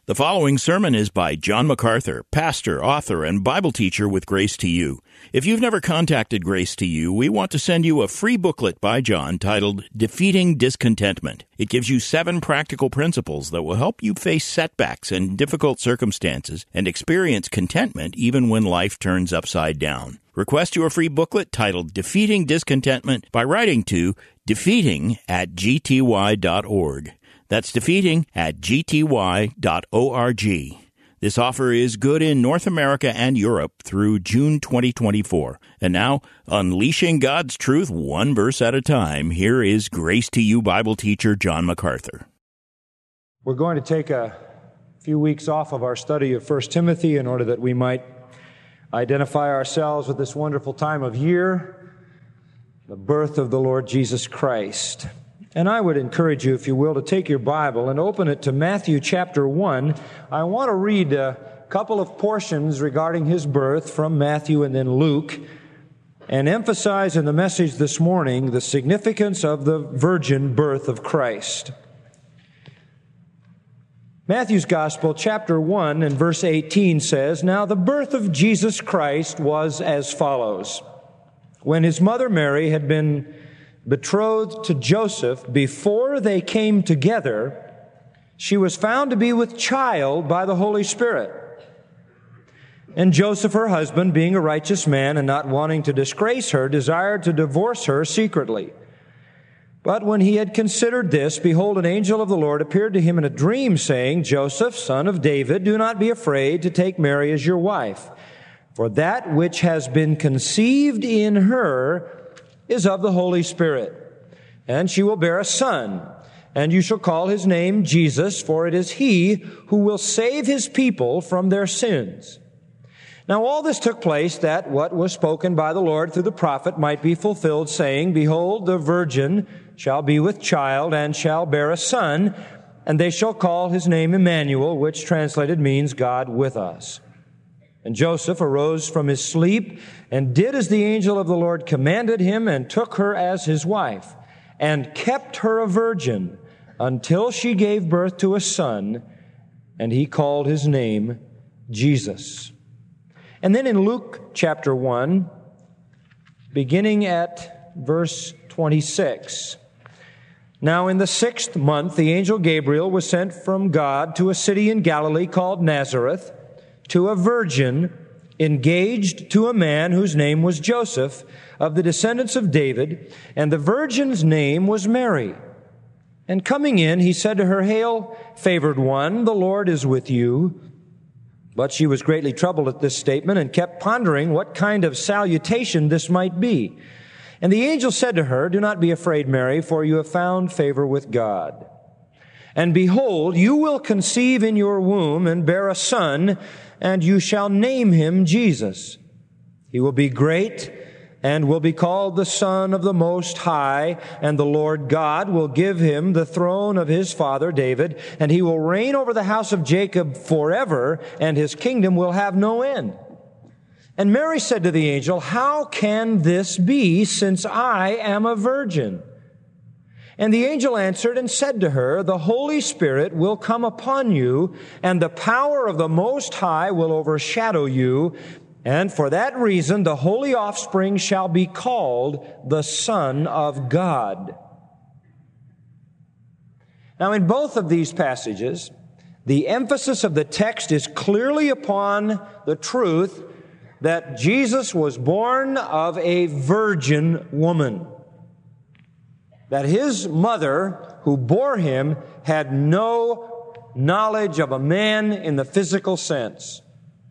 The following sermon is by John MacArthur, pastor, author, and Bible teacher with Grace to You. If you've never contacted Grace to You, we want to send you a free booklet by John titled Defeating Discontentment. It gives you 7 practical principles that will help you face setbacks and difficult circumstances and experience contentment even when life turns upside down. Request your free booklet titled Defeating Discontentment by writing to defeating@gty.org. That's defeating@gty.org. This offer is good in North America and Europe through June 2024. And now, unleashing God's truth one verse at a time, here is Grace to You Bible teacher John MacArthur. We're going to take a few weeks off of our study of 1 Timothy in order that we might identify ourselves with this wonderful time of year, the birth of the Lord Jesus Christ. And I would encourage you, if you will, to take your Bible and open it to Matthew chapter 1. I want to read a couple of portions regarding his birth from Matthew and then Luke, and emphasize in the message this morning the significance of the virgin birth of Christ. Matthew's Gospel, chapter 1 and verse 18 says, "Now the birth of Jesus Christ was as follows. When his mother Mary had been betrothed to Joseph, before they came together, she was found to be with child by the Holy Spirit. And Joseph, her husband, being a righteous man and not wanting to disgrace her, desired to divorce her secretly. But when he had considered this, behold, an angel of the Lord appeared to him in a dream, saying, Joseph, son of David, do not be afraid to take Mary as your wife, for that which has been conceived in her is of the Holy Spirit. And she will bear a son, and you shall call his name Jesus, for it is he who will save his people from their sins. Now all this took place that what was spoken by the Lord through the prophet might be fulfilled, saying, Behold, the virgin shall be with child, and shall bear a son, and they shall call his name Emmanuel, which translated means God with us. And Joseph arose from his sleep and did as the angel of the Lord commanded him, and took her as his wife, and kept her a virgin until she gave birth to a son, and he called his name Jesus." And then in Luke chapter 1, beginning at verse 26, "Now in the 6th month the angel Gabriel was sent from God to a city in Galilee called Nazareth, to a virgin engaged to a man whose name was Joseph, of the descendants of David, and the virgin's name was Mary. And coming in, he said to her, Hail, favored one, the Lord is with you. But she was greatly troubled at this statement, and kept pondering what kind of salutation this might be. And the angel said to her, Do not be afraid, Mary, for you have found favor with God. And behold, you will conceive in your womb and bear a son, and you shall name him Jesus. He will be great and will be called the Son of the Most High, and the Lord God will give him the throne of his father David, and he will reign over the house of Jacob forever, and his kingdom will have no end. And Mary said to the angel, How can this be, since I am a virgin? And the angel answered and said to her, The Holy Spirit will come upon you, and the power of the Most High will overshadow you, and for that reason the holy offspring shall be called the Son of God." Now in both of these passages, the emphasis of the text is clearly upon the truth that Jesus was born of a virgin woman. That his mother, who bore him, had no knowledge of a man in the physical sense.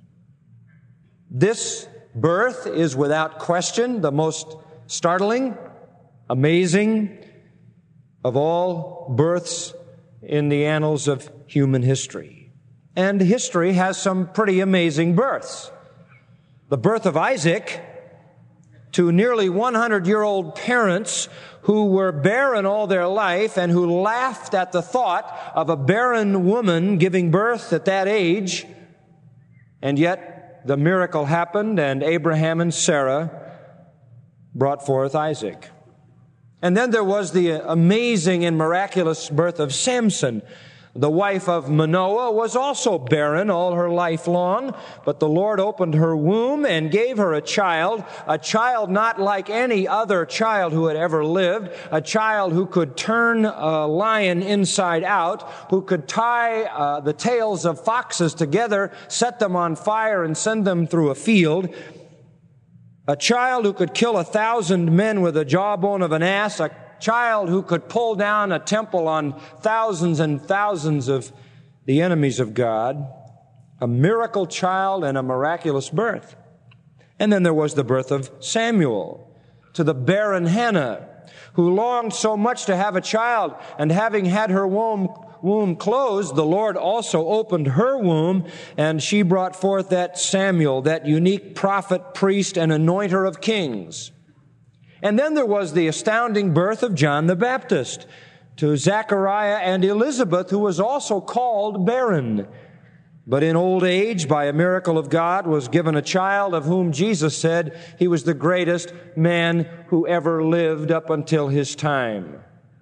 This birth is without question the most startling, amazing of all births in the annals of human history. And history has some pretty amazing births. The birth of Isaac to nearly 100-year-old parents who were barren all their life and who laughed at the thought of a barren woman giving birth at that age. And yet the miracle happened, and Abraham and Sarah brought forth Isaac. And then there was the amazing and miraculous birth of Samson, The wife of Manoah was also barren all her life long, but the Lord opened her womb and gave her a child not like any other child who had ever lived, a child who could turn a lion inside out, who could tie the tails of foxes together, set them on fire, and send them through a field, a child who could kill 1,000 men with the jawbone of an ass, a child who could pull down a temple on thousands and thousands of the enemies of God, a miracle child and a miraculous birth. And then there was the birth of Samuel to the barren Hannah, who longed so much to have a child, and having had her womb closed, the Lord also opened her womb, and she brought forth that Samuel, that unique prophet, priest, and anointer of kings. And then there was the astounding birth of John the Baptist to Zechariah and Elizabeth, who was also called barren, but in old age, by a miracle of God, was given a child of whom Jesus said he was the greatest man who ever lived up until his time.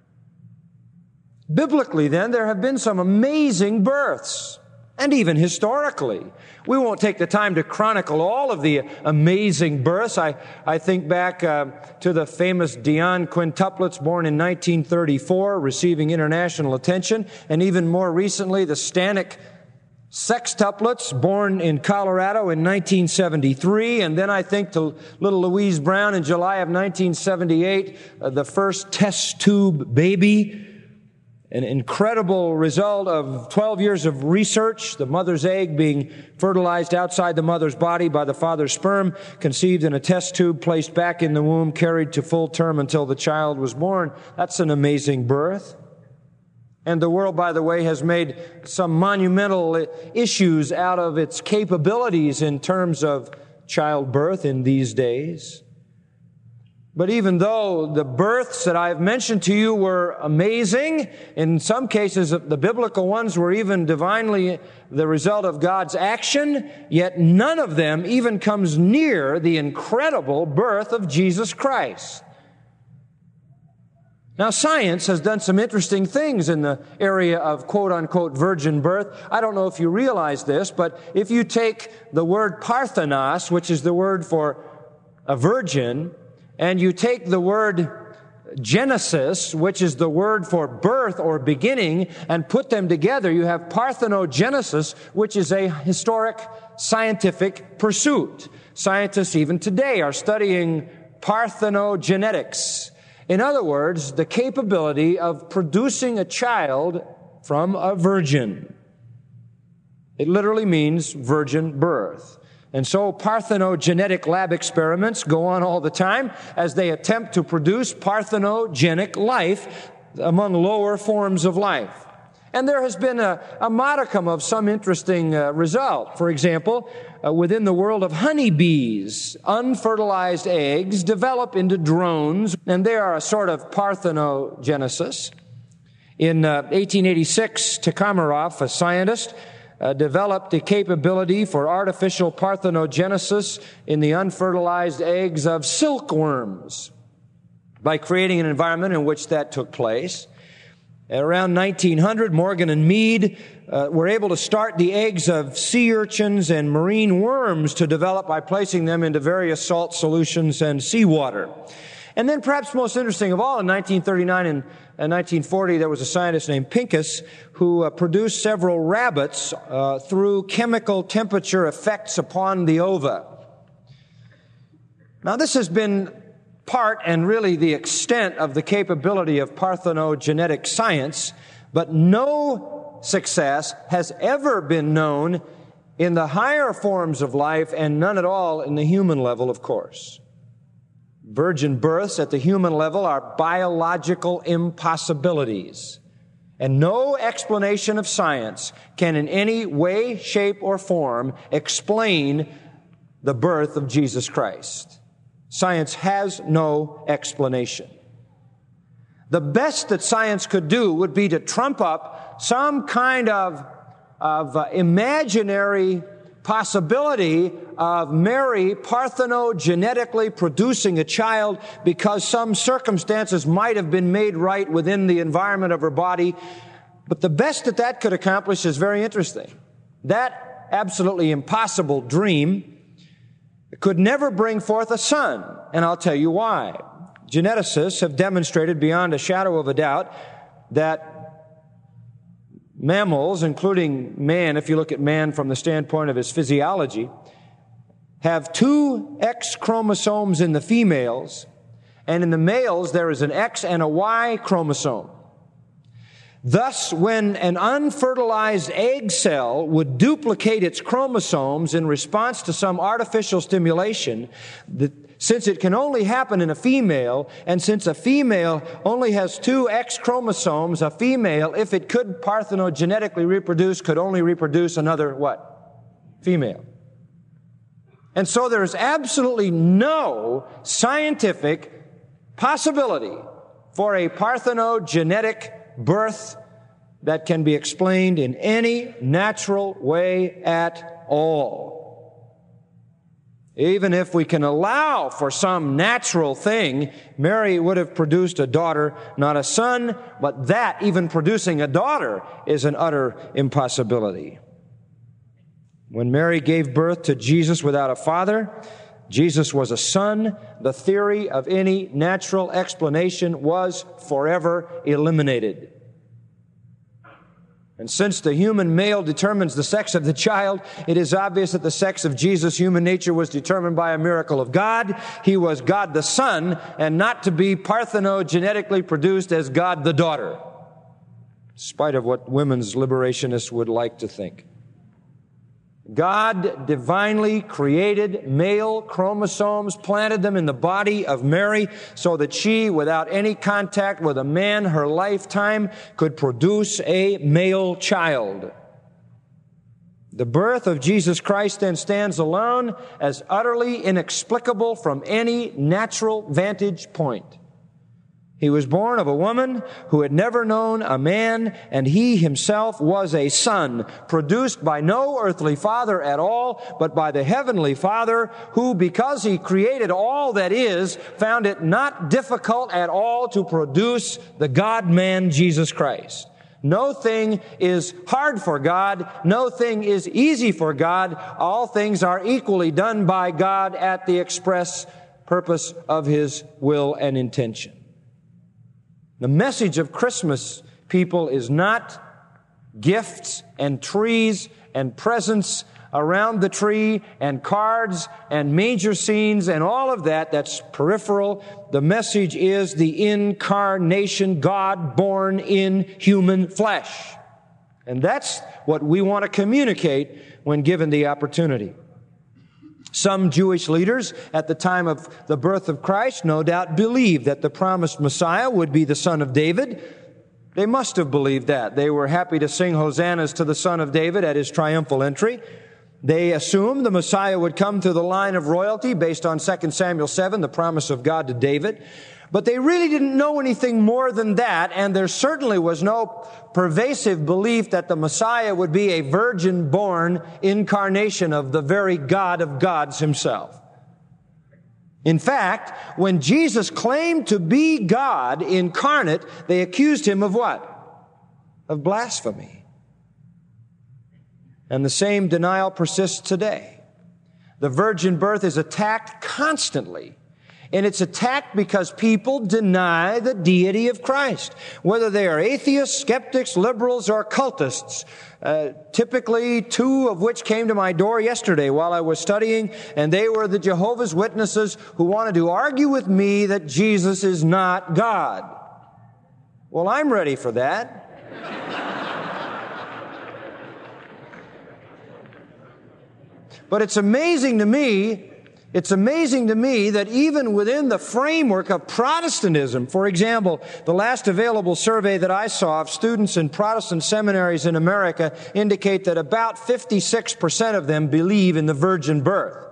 Biblically, then, there have been some amazing births, and even historically. We won't take the time to chronicle all of the amazing births. I think back to the famous Dion quintuplets born in 1934, receiving international attention, and even more recently, the Stanek sextuplets born in Colorado in 1973, and then I think to little Louise Brown in July of 1978, the first test tube baby. An incredible result of 12 years of research, the mother's egg being fertilized outside the mother's body by the father's sperm, conceived in a test tube, placed back in the womb, carried to full term until the child was born. That's an amazing birth. And the world, by the way, has made some monumental issues out of its capabilities in terms of childbirth in these days. But even though the births that I've mentioned to you were amazing, in some cases the biblical ones were even divinely the result of God's action, yet none of them even comes near the incredible birth of Jesus Christ. Now, science has done some interesting things in the area of quote-unquote virgin birth. I don't know if you realize this, but if you take the word parthenos, which is the word for a virgin, and you take the word Genesis, which is the word for birth or beginning, and put them together, you have parthenogenesis, which is a historic scientific pursuit. Scientists even today are studying parthenogenetics. In other words, the capability of producing a child from a virgin. It literally means virgin birth. And so parthenogenetic lab experiments go on all the time as they attempt to produce parthenogenic life among lower forms of life. And there has been a modicum of some interesting result. For example, within the world of honeybees, unfertilized eggs develop into drones, and they are a sort of parthenogenesis. In 1886, Takamarov, a scientist, developed the capability for artificial parthenogenesis in the unfertilized eggs of silkworms by creating an environment in which that took place. At around 1900, Morgan and Mead were able to start the eggs of sea urchins and marine worms to develop by placing them into various salt solutions and seawater. And then perhaps most interesting of all, in 1939 and 1940, there was a scientist named Pincus who produced several rabbits through chemical temperature effects upon the ova. Now, this has been part and really the extent of the capability of parthenogenetic science, but no success has ever been known in the higher forms of life, and none at all in the human level, of course. Virgin births at the human level are biological impossibilities. And no explanation of science can in any way, shape, or form explain the birth of Jesus Christ. Science has no explanation. The best that science could do would be to trump up some kind of imaginary possibility of Mary parthenogenetically producing a child because some circumstances might have been made right within the environment of her body. But the best that could accomplish is very interesting. That absolutely impossible dream could never bring forth a son, and I'll tell you why. Geneticists have demonstrated beyond a shadow of a doubt that mammals, including man, if you look at man from the standpoint of his physiology, have 2 X chromosomes in the females, and in the males there is an X and a Y chromosome. Thus, when an unfertilized egg cell would duplicate its chromosomes in response to some artificial stimulation, since it can only happen in a female, and since a female only has 2 X chromosomes, a female, if it could parthenogenetically reproduce, could only reproduce another what? Female. And so there is absolutely no scientific possibility for a parthenogenetic birth that can be explained in any natural way at all. Even if we can allow for some natural thing, Mary would have produced a daughter, not a son, but that, even producing a daughter, is an utter impossibility. When Mary gave birth to Jesus without a father, Jesus was a son. The theory of any natural explanation was forever eliminated. And since the human male determines the sex of the child, it is obvious that the sex of Jesus' human nature was determined by a miracle of God. He was God the Son, and not to be parthenogenetically produced as God the daughter, in spite of what women's liberationists would like to think. God divinely created male chromosomes, planted them in the body of Mary so that she, without any contact with a man her lifetime, could produce a male child. The birth of Jesus Christ then stands alone as utterly inexplicable from any natural vantage point. He was born of a woman who had never known a man, and he himself was a son, produced by no earthly father at all, but by the heavenly Father, who, because he created all that is, found it not difficult at all to produce the God-man Jesus Christ. No thing is hard for God. No thing is easy for God. All things are equally done by God at the express purpose of His will and intention. The message of Christmas, people, is not gifts and trees and presents around the tree and cards and manger scenes and all of that. That's peripheral. The message is the incarnation, God born in human flesh. And that's what we want to communicate when given the opportunity. Some Jewish leaders at the time of the birth of Christ no doubt believed that the promised Messiah would be the son of David. They must have believed that. They were happy to sing hosannas to the Son of David at His triumphal entry. They assumed the Messiah would come through the line of royalty based on 2 Samuel 7, the promise of God to David. But they really didn't know anything more than that, and there certainly was no pervasive belief that the Messiah would be a virgin-born incarnation of the very God of gods Himself. In fact, when Jesus claimed to be God incarnate, they accused Him of what? Of blasphemy. And the same denial persists today. The virgin birth is attacked constantly. And it's attacked because people deny the deity of Christ, whether they are atheists, skeptics, liberals, or cultists. Typically, 2 of which came to my door yesterday while I was studying, and they were the Jehovah's Witnesses who wanted to argue with me that Jesus is not God. Well, I'm ready for that. But it's amazing to me that even within the framework of Protestantism, for example, the last available survey that I saw of students in Protestant seminaries in America indicate that about 56% of them believe in the virgin birth.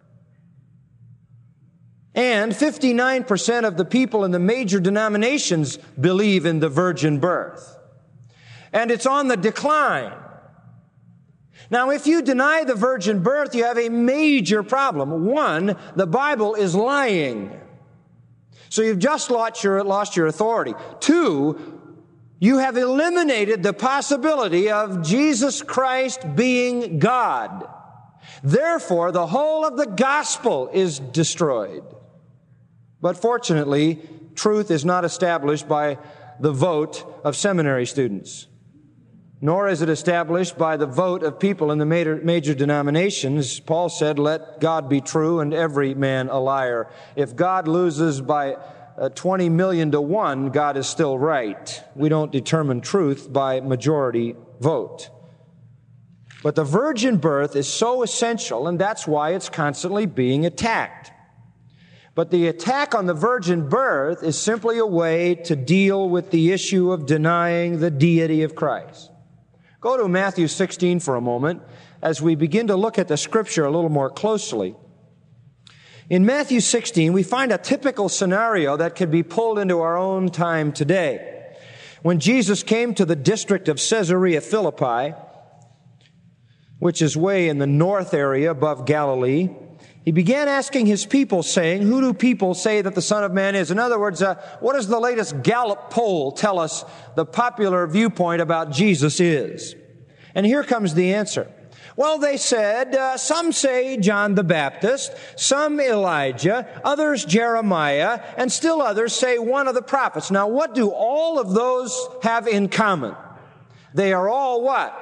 And 59% of the people in the major denominations believe in the virgin birth. And it's on the decline. Now, if you deny the virgin birth, you have a major problem. 1, the Bible is lying. So you've just lost your authority. 2, You have eliminated the possibility of Jesus Christ being God. Therefore, the whole of the gospel is destroyed. But fortunately, truth is not established by the vote of seminary students, nor is it established by the vote of people in the major denominations. Paul said, let God be true and every man a liar. If God loses by 20 million to 1, God is still right. We don't determine truth by majority vote. But the virgin birth is so essential, and that's why it's constantly being attacked. But the attack on the virgin birth is simply a way to deal with the issue of denying the deity of Christ. Go to Matthew 16 for a moment as we begin to look at the Scripture a little more closely. In Matthew 16, we find a typical scenario that could be pulled into our own time today. When Jesus came to the district of Caesarea Philippi, which is way in the north area above Galilee, he began asking his people, saying, who do people say that the Son of Man is? In other words, what does the latest Gallup poll tell us the popular viewpoint about Jesus is? And here comes the answer. Well, they said, some say John the Baptist, some Elijah, others Jeremiah, and still others say one of the prophets. Now, what do all of those have in common? They are all what?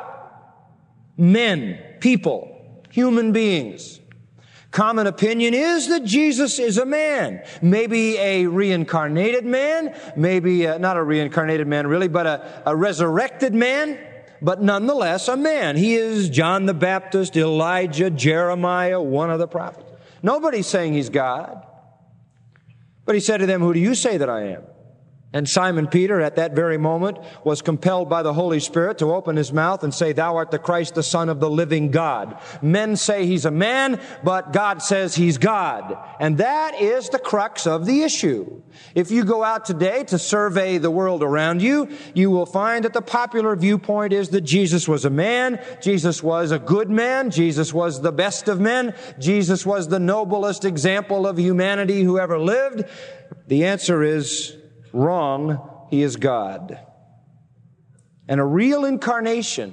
Men, people, human beings. Common opinion is that Jesus is a man, maybe a reincarnated man, maybe not a reincarnated man really, but a resurrected man, but nonetheless a man. He is John the Baptist, Elijah, Jeremiah, one of the prophets. Nobody's saying he's God. But he said to them, who do you say that I am? And Simon Peter, at that very moment, was compelled by the Holy Spirit to open his mouth and say, thou art the Christ, the Son of the living God. Men say he's a man, but God says he's God. And that is the crux of the issue. If you go out today to survey the world around you, you will find that the popular viewpoint is that Jesus was a man, Jesus was a good man, Jesus was the best of men, Jesus was the noblest example of humanity who ever lived. The answer is wrong. He is God. And a real incarnation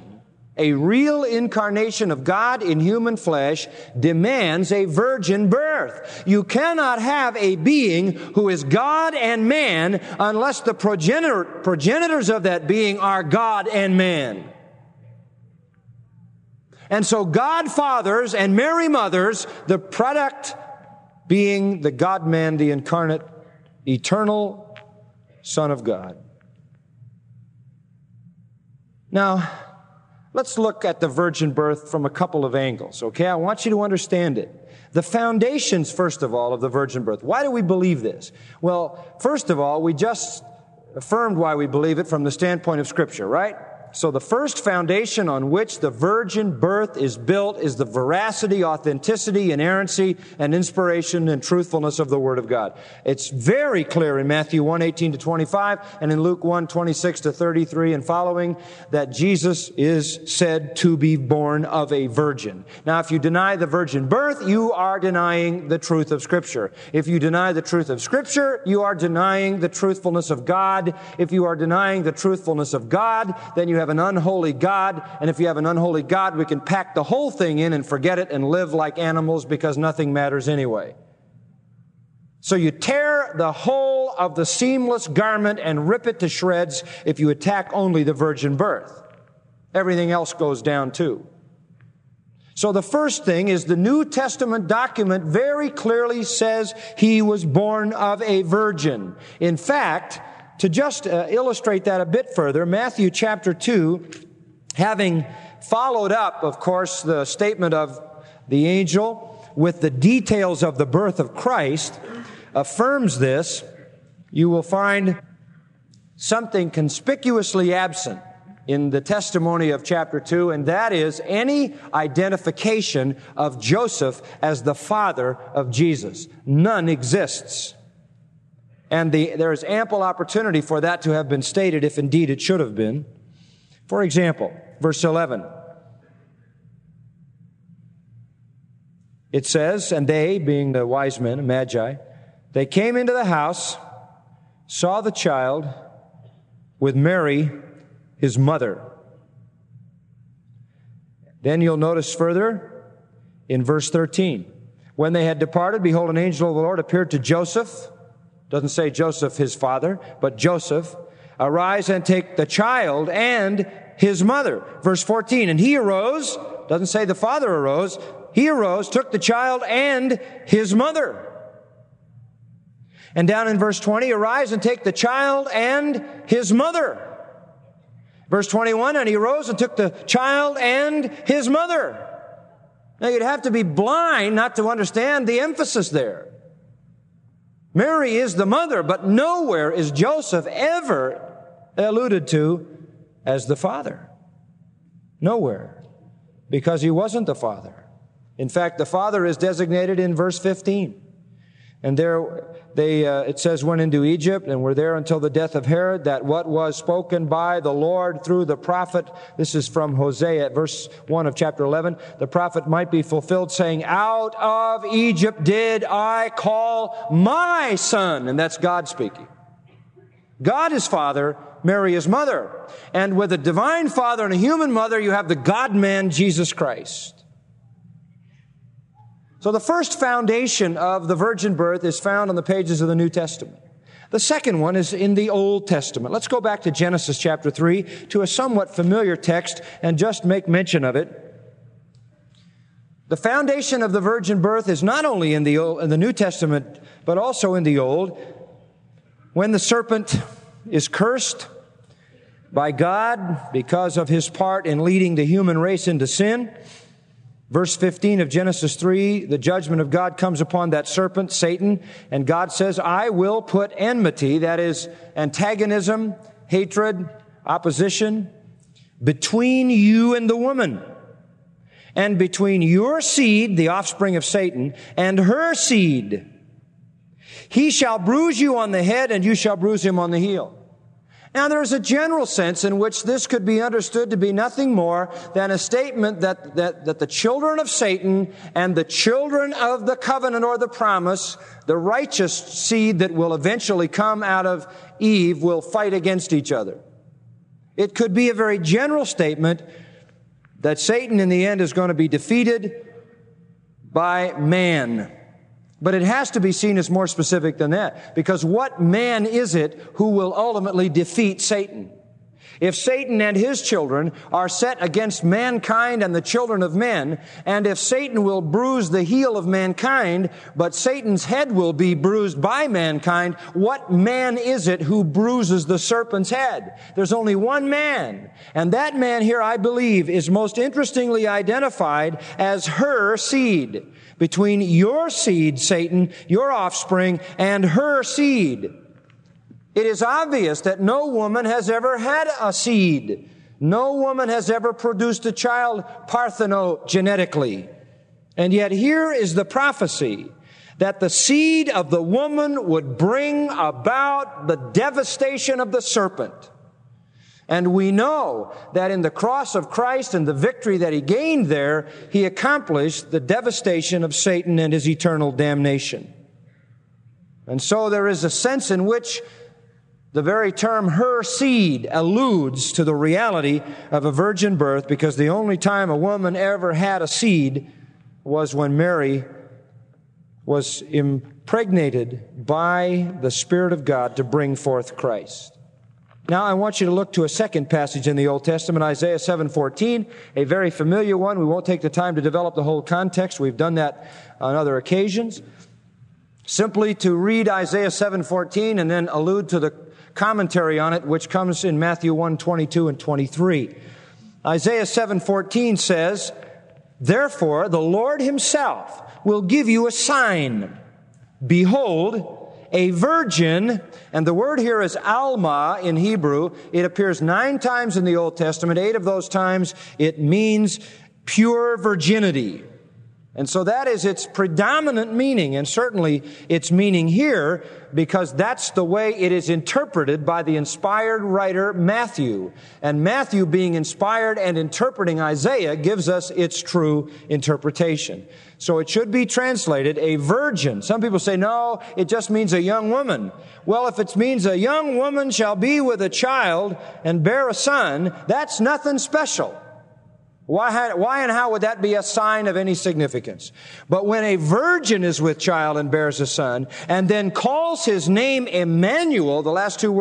of God in human flesh demands a virgin birth. You cannot have a being who is God and man unless the progenitors of that being are God and man. And so God fathers and Mary mothers, the product being the God-man, the incarnate, eternal Son of God. Now, let's look at the virgin birth from a couple of angles, okay? I want you to understand it. The foundations, first of all, of the virgin birth. Why do we believe this? Well, first of all, we just affirmed why we believe it from the standpoint of Scripture, right? So the first foundation on which the virgin birth is built is the veracity, authenticity, inerrancy, and inspiration and truthfulness of the Word of God. It's very clear in Matthew 1:18-25 and in Luke 1:26-33 and following that Jesus is said to be born of a virgin. Now, if you deny the virgin birth, you are denying the truth of Scripture. If you deny the truth of Scripture, you are denying the truthfulness of God. If you are denying the truthfulness of God, then you have an unholy God, and if you have an unholy God, we can pack the whole thing in and forget it and live like animals because nothing matters anyway. So you tear the whole of the seamless garment and rip it to shreds if you attack only the virgin birth. Everything else goes down too. So the first thing is the New Testament document very clearly says he was born of a virgin. In fact, to just illustrate that a bit further, Matthew chapter 2, having followed up, of course, the statement of the angel with the details of the birth of Christ, affirms this. You will find something conspicuously absent in the testimony of chapter 2, and that is any identification of Joseph as the father of Jesus. None exists. And there is ample opportunity for that to have been stated if indeed it should have been. For example, verse 11. It says, and they, being the wise men, magi, they came into the house, saw the child with Mary, his mother. Then you'll notice further in verse 13. When they had departed, behold, an angel of the Lord appeared to Joseph. Doesn't say Joseph, his father, but Joseph. Arise and take the child and his mother. Verse 14. And he arose. Doesn't say the father arose. He arose, took the child and his mother. And down in verse 20, arise and take the child and his mother. Verse 21, and he arose and took the child and his mother. Now you'd have to be blind not to understand the emphasis there. Mary is the mother, but nowhere is Joseph ever alluded to as the father. Nowhere. Because he wasn't the father. In fact, the father is designated in verse 15. And there it says, went into Egypt and were there until the death of Herod, that what was spoken by the Lord through the prophet, this is from Hosea, verse 1 of chapter 11, the prophet might be fulfilled, saying, out of Egypt did I call my son. And that's God speaking. God is father, Mary is mother. And with a divine father and a human mother, you have the God-man, Jesus Christ. So the first foundation of the virgin birth is found on the pages of the New Testament. The second one is in the Old Testament. Let's go back to Genesis chapter 3 to a somewhat familiar text and just make mention of it. The foundation of the virgin birth is not only in the New Testament, but also in the Old. When the serpent is cursed by God because of his part in leading the human race into sin, verse 15 of Genesis 3, the judgment of God comes upon that serpent, Satan, and God says, I will put enmity, that is antagonism, hatred, opposition, between you and the woman, and between your seed, the offspring of Satan, and her seed. He shall bruise you on the head, and you shall bruise him on the heel. Now, there is a general sense in which this could be understood to be nothing more than a statement that the children of Satan and the children of the covenant or the promise, the righteous seed that will eventually come out of Eve, will fight against each other. It could be a very general statement that Satan in the end is going to be defeated by man. But it has to be seen as more specific than that. Because what man is it who will ultimately defeat Satan? If Satan and his children are set against mankind and the children of men, and if Satan will bruise the heel of mankind, but Satan's head will be bruised by mankind, what man is it who bruises the serpent's head? There's only one man. And that man here, I believe, is most interestingly identified as her seed. Between your seed, Satan, your offspring, and her seed. It is obvious that no woman has ever had a seed. No woman has ever produced a child parthenogenetically. And yet here is the prophecy that the seed of the woman would bring about the devastation of the serpent. And we know that in the cross of Christ and the victory that he gained there, he accomplished the devastation of Satan and his eternal damnation. And so there is a sense in which the very term her seed alludes to the reality of a virgin birth, because the only time a woman ever had a seed was when Mary was impregnated by the Spirit of God to bring forth Christ. Now I want you to look to a second passage in the Old Testament, Isaiah 7:14, a very familiar one. We won't take the time to develop the whole context. We've done that on other occasions. Simply to read Isaiah 7:14 and then allude to the commentary on it, which comes in Matthew 1:22 and 23. Isaiah 7:14 says, therefore the Lord himself will give you a sign. Behold, a virgin, and the word here is alma in Hebrew. It appears 9 times in the Old Testament. 8 of those times it means pure virginity. And so that is its predominant meaning, and certainly its meaning here, because that's the way it is interpreted by the inspired writer Matthew. And Matthew, being inspired and interpreting Isaiah, gives us its true interpretation. So it should be translated a virgin. Some people say, no, it just means a young woman. Well, if it means a young woman shall be with a child and bear a son, that's nothing special. Why and how would that be a sign of any significance? But when a virgin is with child and bears a son, and then calls his name Emmanuel, the last two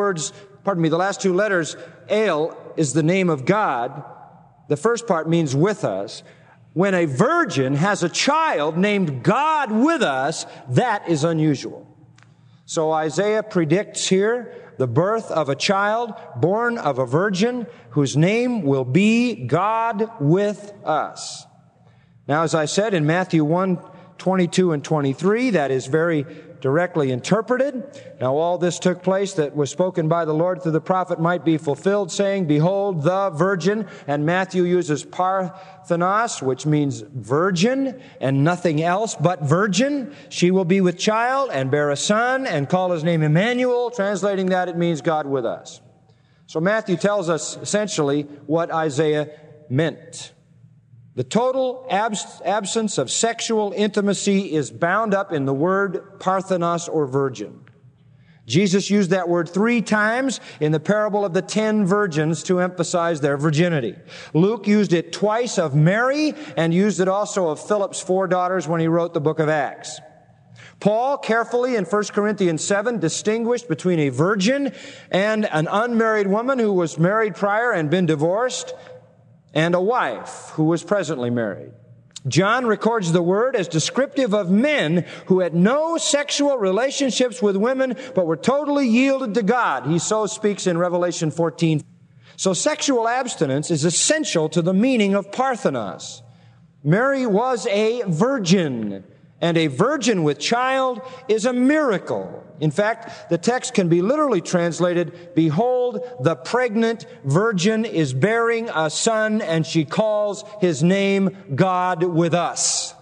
letters, El, is the name of God. The first part means with us. When a virgin has a child named God with us, that is unusual. So Isaiah predicts here the birth of a child born of a virgin whose name will be God with us. Now, as I said in Matthew 1:22 and 23, that is very directly interpreted. Now, all this took place that was spoken by the Lord through the prophet might be fulfilled, saying, behold, the virgin. And Matthew uses Parthenos, which means virgin, and nothing else but virgin. She will be with child and bear a son and call his name Emmanuel. Translating that, it means God with us. So Matthew tells us essentially what Isaiah meant. The total absence of sexual intimacy is bound up in the word Parthenos, or virgin. Jesus used that word 3 times in the parable of the 10 virgins to emphasize their virginity. Luke used it twice of Mary and used it also of Philip's 4 daughters when he wrote the book of Acts. Paul carefully in 1 Corinthians 7 distinguished between a virgin and an unmarried woman who was married prior and been divorced, and a wife who was presently married. John records the word as descriptive of men who had no sexual relationships with women but were totally yielded to God. He so speaks in Revelation 14. So sexual abstinence is essential to the meaning of Parthenos. Mary was a virgin, and a virgin with child is a miracle. In fact, the text can be literally translated, behold, the pregnant virgin is bearing a son, and she calls his name God with us.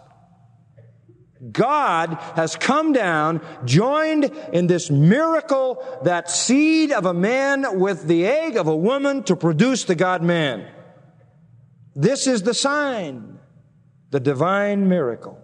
God has come down, joined in this miracle, that seed of a man with the egg of a woman to produce the God-man. This is the sign, the divine miracle.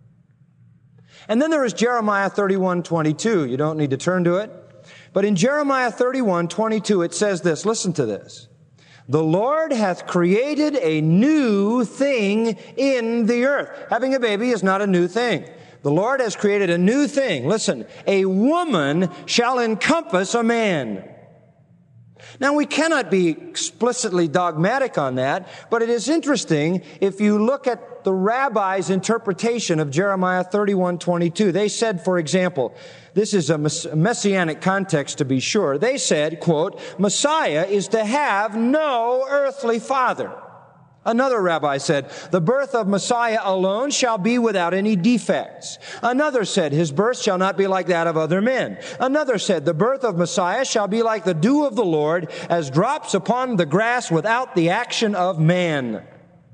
And then there is Jeremiah 31:22. You don't need to turn to it. But in Jeremiah 31:22, it says this. Listen to this. The Lord hath created a new thing in the earth. Having a baby is not a new thing. The Lord has created a new thing. Listen, a woman shall encompass a man. Now, we cannot be explicitly dogmatic on that, but it is interesting if you look at the rabbis' interpretation of Jeremiah 31:22. They said, for example, this is a messianic context to be sure. They said, quote, Messiah is to have no earthly father. Another rabbi said, the birth of Messiah alone shall be without any defects. Another said, his birth shall not be like that of other men. Another said, the birth of Messiah shall be like the dew of the Lord, as drops upon the grass without the action of man.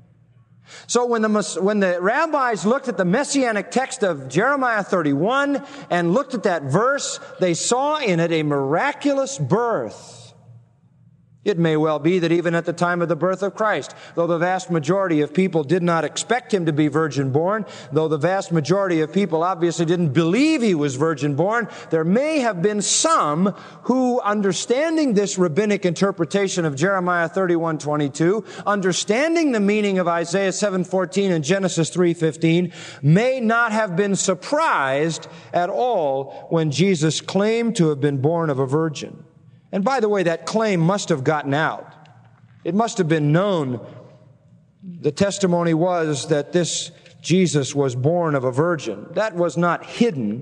So when the rabbis looked at the messianic text of Jeremiah 31 and looked at that verse, they saw in it a miraculous birth. It may well be that even at the time of the birth of Christ, though the vast majority of people did not expect him to be virgin born, though the vast majority of people obviously didn't believe he was virgin born, there may have been some who, understanding this rabbinic interpretation of Jeremiah 31:22, understanding the meaning of Isaiah 7:14 and Genesis 3:15, may not have been surprised at all when Jesus claimed to have been born of a virgin. And by the way, that claim must have gotten out. It must have been known. The testimony was that this Jesus was born of a virgin. That was not hidden.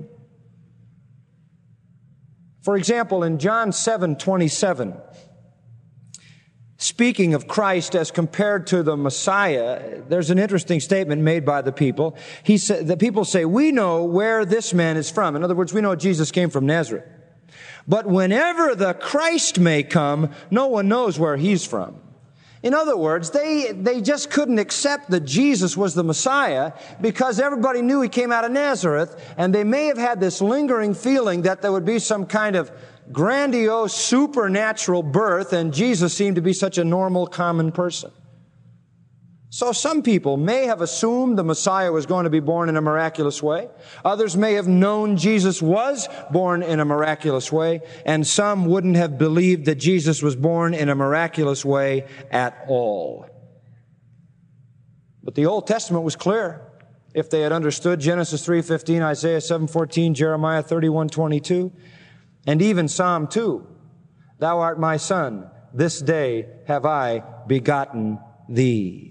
For example, in John 7:27, speaking of Christ as compared to the Messiah, there's an interesting statement made by the people. The people say, we know where this man is from. In other words, we know Jesus came from Nazareth. But whenever the Christ may come, no one knows where he's from. In other words, they just couldn't accept that Jesus was the Messiah because everybody knew he came out of Nazareth, and they may have had this lingering feeling that there would be some kind of grandiose supernatural birth, and Jesus seemed to be such a normal, common person. So some people may have assumed the Messiah was going to be born in a miraculous way. Others may have known Jesus was born in a miraculous way. And some wouldn't have believed that Jesus was born in a miraculous way at all. But the Old Testament was clear. If they had understood Genesis 3:15, Isaiah 7:14, Jeremiah 31:22, and even Psalm 2, Thou art my son, this day have I begotten thee.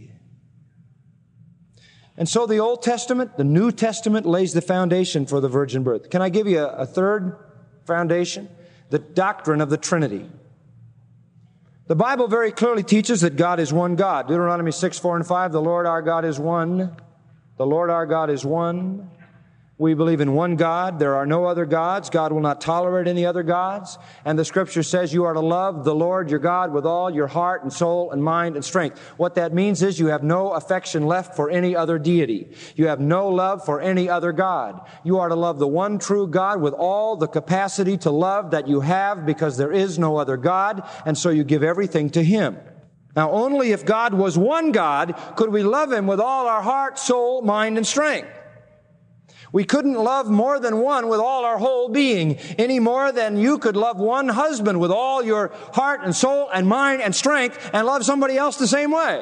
And so the Old Testament, the New Testament lays the foundation for the virgin birth. Can I give you a third foundation? The doctrine of the Trinity. The Bible very clearly teaches that God is one God. Deuteronomy 6:4-5, the Lord our God is one. The Lord our God is one. We believe in one God. There are no other gods. God will not tolerate any other gods. And the Scripture says you are to love the Lord your God with all your heart and soul and mind and strength. What that means is you have no affection left for any other deity. You have no love for any other God. You are to love the one true God with all the capacity to love that you have, because there is no other God, and so you give everything to Him. Now, only if God was one God could we love Him with all our heart, soul, mind, and strength. We couldn't love more than one with all our whole being, any more than you could love one husband with all your heart and soul and mind and strength and love somebody else the same way.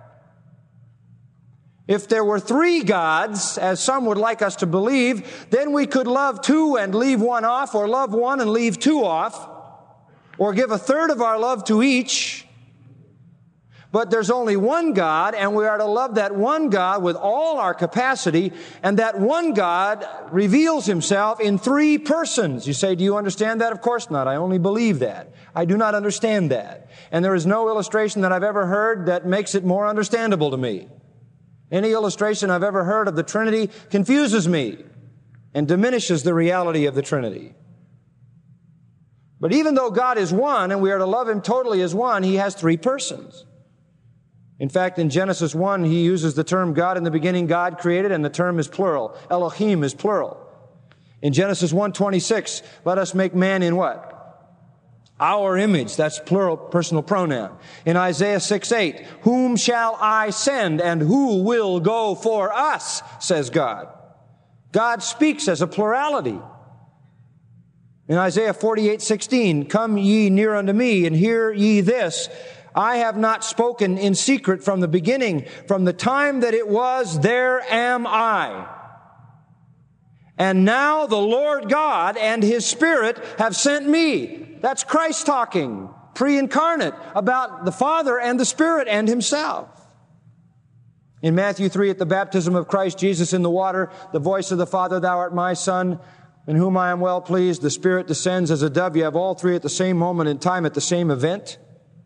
If there were three gods, as some would like us to believe, then we could love two and leave one off, or love one and leave two off, or give a third of our love to each. But there's only one God, and we are to love that one God with all our capacity, and that one God reveals Himself in three persons. You say, do you understand that? Of course not. I only believe that. I do not understand that. And there is no illustration that I've ever heard that makes it more understandable to me. Any illustration I've ever heard of the Trinity confuses me and diminishes the reality of the Trinity. But even though God is one, and we are to love Him totally as one, He has three persons. In fact, in Genesis 1, He uses the term God in the beginning, God created, and the term is plural. Elohim is plural. In Genesis 1:26, let us make man in what? Our image. That's plural personal pronoun. In Isaiah 6:8, whom shall I send, and who will go for us, says God. God speaks as a plurality. In Isaiah 48:16, come ye near unto me, and hear ye this. I have not spoken in secret from the beginning. From the time that it was, there am I. And now the Lord God and His Spirit have sent me. That's Christ talking, pre-incarnate, about the Father and the Spirit and Himself. In Matthew 3, at the baptism of Christ Jesus in the water, the voice of the Father, Thou art my Son, in whom I am well pleased. The Spirit descends as a dove. You have all three at the same moment in time, at the same event.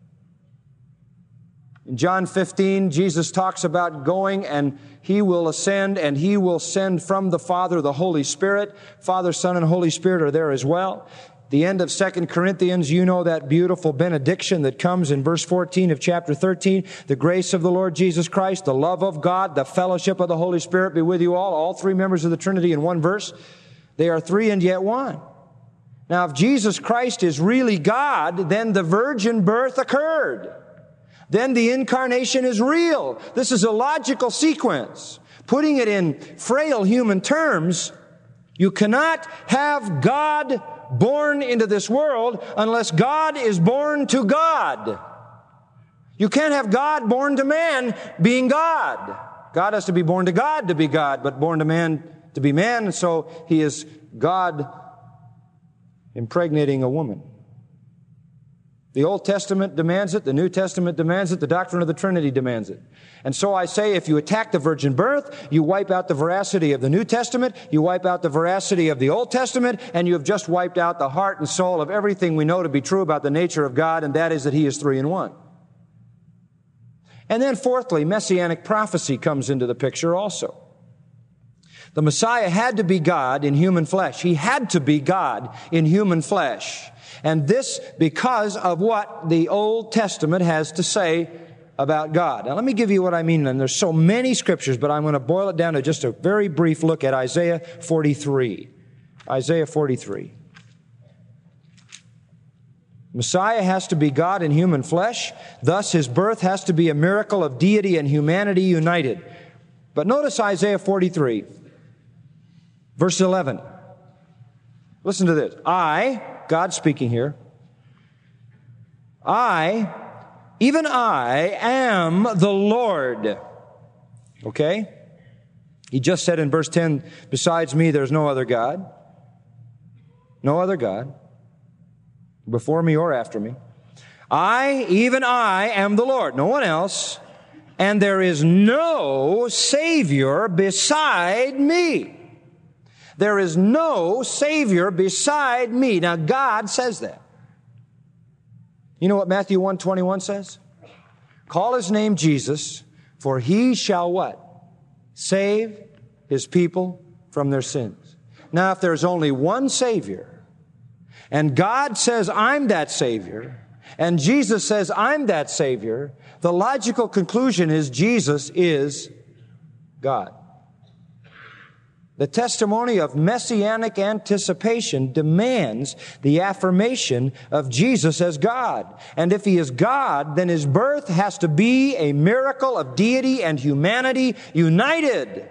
In John 15, Jesus talks about going, and He will ascend, and He will send from the Father the Holy Spirit. Father, Son, and Holy Spirit are there as well. The end of 2 Corinthians, you know that beautiful benediction that comes in verse 14 of chapter 13. The grace of the Lord Jesus Christ, the love of God, the fellowship of the Holy Spirit be with you all three members of the Trinity in one verse. They are three and yet one. Now, if Jesus Christ is really God, then the virgin birth occurred. Then the incarnation is real. This is a logical sequence. Putting it in frail human terms, you cannot have God born into this world unless God is born to God. You can't have God born to man being God. God has to be born to God to be God, but born to man to be man, and so He is God impregnating a woman. The Old Testament demands it, the New Testament demands it, the doctrine of the Trinity demands it. And so I say, if you attack the virgin birth, you wipe out the veracity of the New Testament, you wipe out the veracity of the Old Testament, and you have just wiped out the heart and soul of everything we know to be true about the nature of God, and that is that He is three in one. And then fourthly, Messianic prophecy comes into the picture also. The Messiah had to be God in human flesh. He had to be God in human flesh. And this because of what the Old Testament has to say about God. Now let me give you what I mean. And there's so many scriptures, but I'm going to boil it down to just a very brief look at Isaiah 43. Isaiah 43. Messiah has to be God in human flesh. Thus, his birth has to be a miracle of deity and humanity united. But notice Isaiah 43, verse 11. Listen to this. I, God speaking here, even I am the Lord. Okay? He just said in verse 10, besides me, there's no other God. No other God. Before me or after me. Even I am the Lord. No one else. And there is no Savior beside me. There is no Savior beside me. Now, God says that. You know what Matthew 1:21 says? Call his name Jesus, for he shall what? Save his people from their sins. Now, if there's only one Savior, and God says, I'm that Savior, and Jesus says, I'm that Savior, the logical conclusion is Jesus is God. The testimony of messianic anticipation demands the affirmation of Jesus as God. And if he is God, then his birth has to be a miracle of deity and humanity united.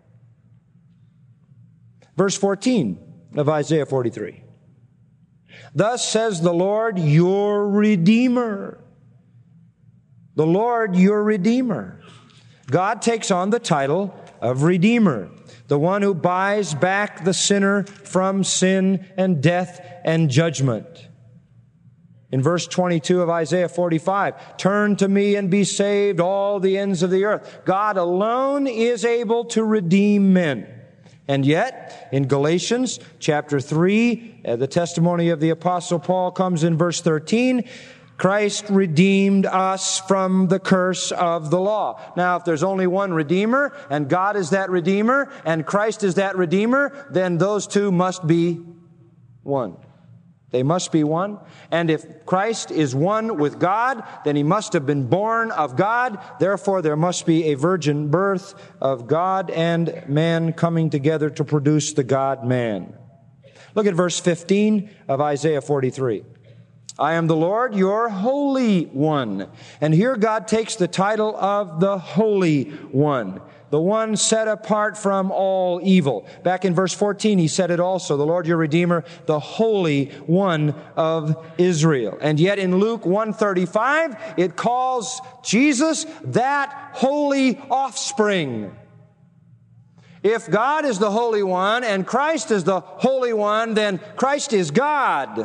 Verse 14 of Isaiah 43. Thus says the Lord, your Redeemer. The Lord, your Redeemer. God takes on the title of Redeemer, the one who buys back the sinner from sin and death and judgment. In verse 22 of Isaiah 45, turn to me and be saved, all the ends of the earth. God alone is able to redeem men. And yet, in Galatians chapter 3, the testimony of the Apostle Paul comes in verse 13, Christ redeemed us from the curse of the law. Now, if there's only one Redeemer, and God is that Redeemer, and Christ is that Redeemer, then those two must be one. They must be one. And if Christ is one with God, then he must have been born of God. Therefore, there must be a virgin birth of God and man coming together to produce the God-man. Look at verse 15 of Isaiah 43. I am the Lord, your Holy One. And here God takes the title of the Holy One, the one set apart from all evil. Back in verse 14, he said it also, the Lord your Redeemer, the Holy One of Israel. And yet in Luke 1:35, it calls Jesus that holy offspring. If God is the Holy One and Christ is the Holy One, then Christ is God.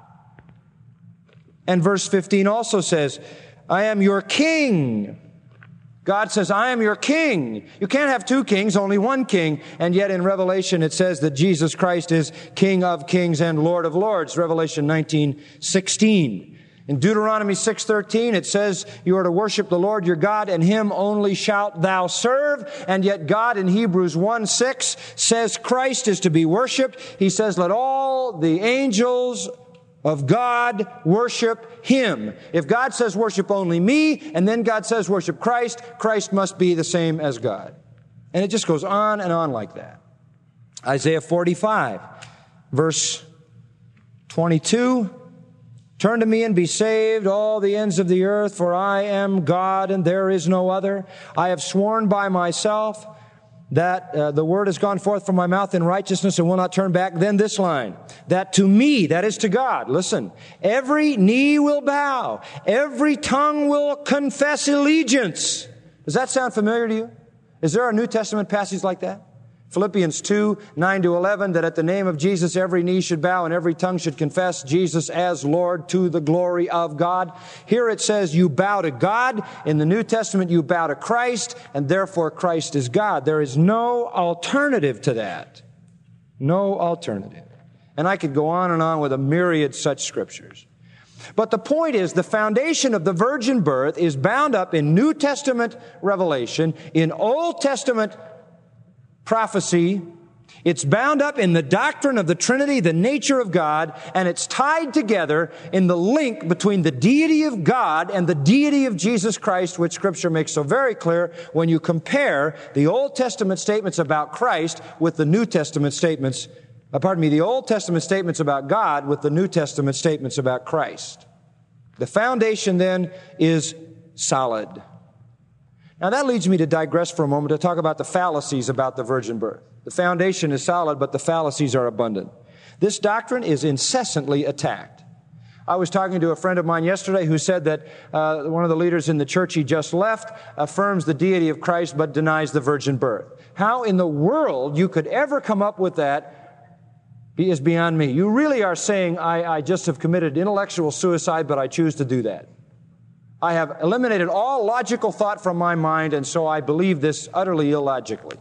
And verse 15 also says, I am your king. God says, I am your king. You can't have two kings, only one king. And yet in Revelation it says that Jesus Christ is King of kings and Lord of lords. Revelation 19:16. In Deuteronomy 6:13 it says, you are to worship the Lord your God, and him only shalt thou serve. And yet God in Hebrews 1:6 says Christ is to be worshiped. He says, let all the angels of God worship him. If God says worship only me, and then God says worship Christ, Christ must be the same as God. And it just goes on and on like that. Isaiah 45, verse 22. Turn to me and be saved, all the ends of the earth, for I am God and there is no other. I have sworn by myself that the word has gone forth from my mouth in righteousness and will not turn back. Then this line, that to me, that is to God, listen, every knee will bow, every tongue will confess allegiance. Does that sound familiar to you? Is there a New Testament passage like that? Philippians 2:9-11, that at the name of Jesus every knee should bow and every tongue should confess Jesus as Lord to the glory of God. Here it says you bow to God. In the New Testament you bow to Christ, and therefore Christ is God. There is no alternative to that. No alternative. And I could go on and on with a myriad such scriptures. But the point is, the foundation of the virgin birth is bound up in New Testament revelation, in Old Testament prophecy, It's bound up in the doctrine of the Trinity, the nature of God, and it's tied together in the link between the deity of God and the deity of Jesus Christ, which Scripture makes so very clear when you compare the Old Testament statements about Christ with the New Testament statements, the Old Testament statements about God with the New Testament statements about Christ. The foundation then is solid. Now that leads me to digress for a moment to talk about the fallacies about the virgin birth. The foundation is solid, but the fallacies are abundant. This doctrine is incessantly attacked. I was talking to a friend of mine yesterday who said that one of the leaders in the church he just left affirms the deity of Christ but denies the virgin birth. How in the world you could ever come up with that is beyond me. You really are saying, I just have committed intellectual suicide, but I choose to do that. I have eliminated all logical thought from my mind, and so I believe this utterly illogically.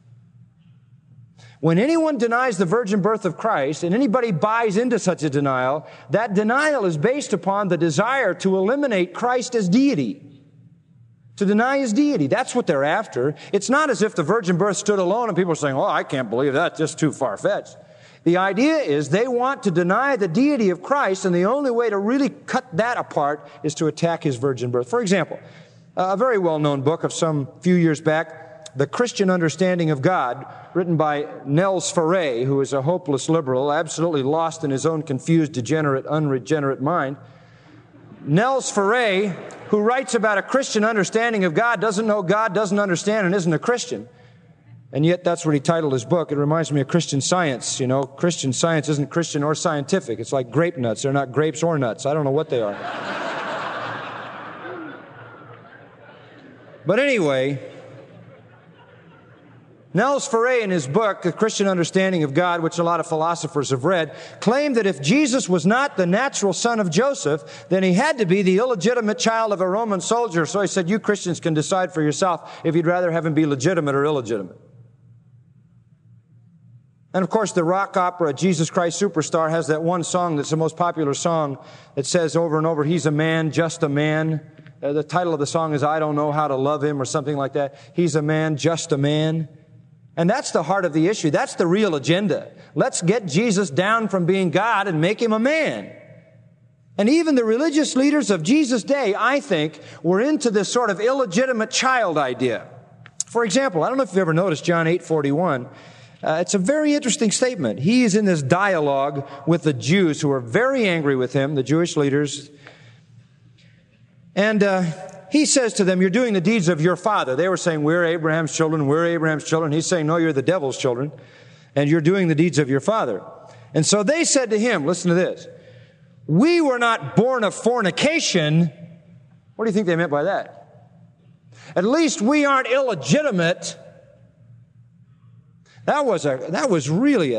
When anyone denies the virgin birth of Christ, and anybody buys into such a denial, that denial is based upon the desire to eliminate Christ as deity, to deny His deity. That's what they're after. It's not as if the virgin birth stood alone and people are saying, oh, I can't believe that, just too far-fetched. The idea is they want to deny the deity of Christ, and the only way to really cut that apart is to attack His virgin birth. For example, a very well-known book of some few years back, The Christian Understanding of God, written by Nels Ferre, who is a hopeless liberal, absolutely lost in his own confused, degenerate, unregenerate mind. Nels Ferre, who writes about a Christian understanding of God, doesn't know God, doesn't understand, and isn't a Christian. And yet that's what he titled his book. It reminds me of Christian Science. You know, Christian Science isn't Christian or scientific. It's like grape nuts. They're not grapes or nuts. I don't know what they are. But anyway, Nels Ferre, in his book, The Christian Understanding of God, which a lot of philosophers have read, claimed that if Jesus was not the natural son of Joseph, then he had to be the illegitimate child of a Roman soldier. So he said, you Christians can decide for yourself if you'd rather have him be legitimate or illegitimate. And of course, the rock opera Jesus Christ Superstar has that one song that's the most popular song that says over and over, He's a man, just a man. The title of the song is I Don't Know How to Love Him or something like that. He's a man, just a man. And that's the heart of the issue. That's the real agenda. Let's get Jesus down from being God and make Him a man. And even the religious leaders of Jesus' day, I think, were into this sort of illegitimate child idea. For example, I don't know if you've ever noticed John 8:41. It's a very interesting statement. He is in this dialogue with the Jews who are very angry with him, the Jewish leaders. And he says to them, you're doing the deeds of your father. They were saying, we're Abraham's children, we're Abraham's children. He's saying, no, you're the devil's children, and you're doing the deeds of your father. And so they said to him, listen to this, we were not born of fornication. What do you think they meant by that? At least we aren't illegitimate. That was really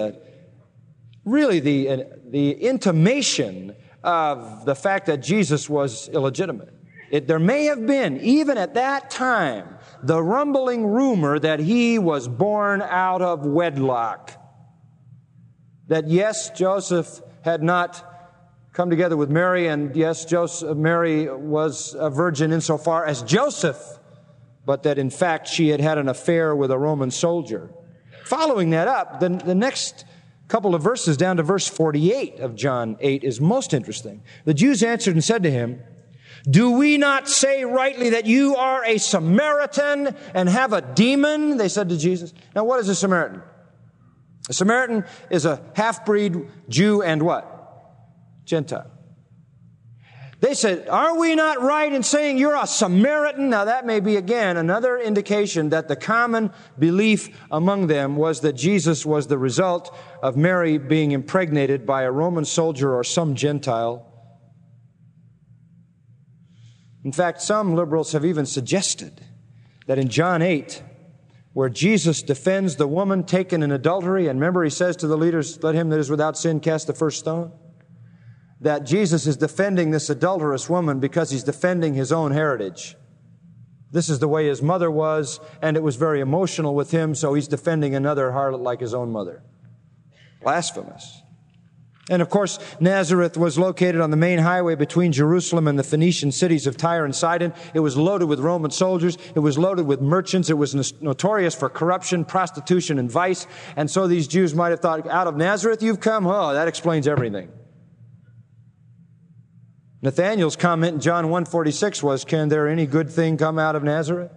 the intimation of the fact that Jesus was illegitimate. There may have been, even at that time, the rumbling rumor that He was born out of wedlock. That yes, Joseph had not come together with Mary, and yes, Mary was a virgin insofar as Joseph, but that in fact she had had an affair with a Roman soldier. Following that up, the next couple of verses down to verse 48 of John 8 is most interesting. The Jews answered and said to him, do we not say rightly that you are a Samaritan and have a demon? They said to Jesus. Now, what is a Samaritan? A Samaritan is a half-breed Jew and what? Gentile. They said, are we not right in saying you're a Samaritan? Now, that may be, again, another indication that the common belief among them was that Jesus was the result of Mary being impregnated by a Roman soldier or some Gentile. In fact, some liberals have even suggested that in John 8, where Jesus defends the woman taken in adultery, and remember He says to the leaders, let him that is without sin cast the first stone, that Jesus is defending this adulterous woman because He's defending His own heritage. This is the way His mother was, and it was very emotional with Him, so He's defending another harlot like His own mother. Blasphemous. And of course, Nazareth was located on the main highway between Jerusalem and the Phoenician cities of Tyre and Sidon. It was loaded with Roman soldiers. It was loaded with merchants. It was notorious for corruption, prostitution, and vice. And so these Jews might have thought, out of Nazareth you've come? Oh, that explains everything. Nathanael's comment in John 1:46 was, can there any good thing come out of Nazareth?